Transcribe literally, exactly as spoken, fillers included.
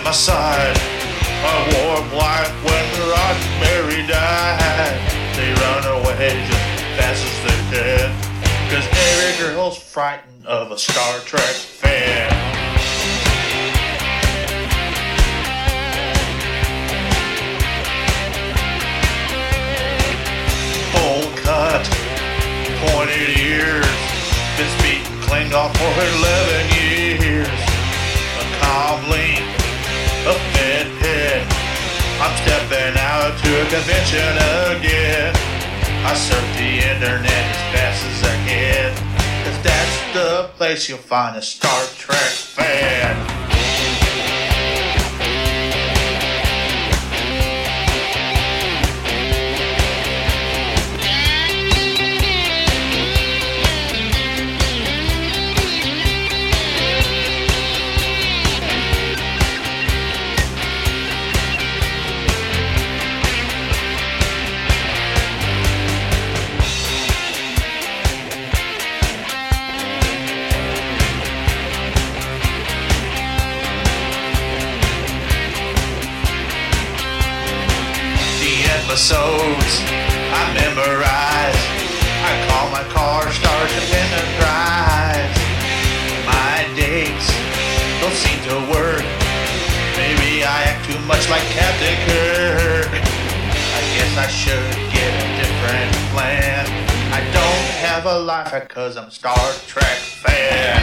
my side. I wore black when Roddenberry died. They run away just fast as they can, 'cause every girl's frightened of a Star Trek fan. Full cut, pointed ears, been speaking Klingon for eleven years. A cobbling, a fed pit, I'm stepping out to a convention again. I surf the internet as fast as I can, 'cause that's the place you'll find a Star Trek fan. Episodes I memorize, I call my car Starship Enterprise. My dates don't seem to work, maybe I act too much like Captain Kirk. I guess I should get a different plan. I don't have a life 'cause I'm Star Trek fan.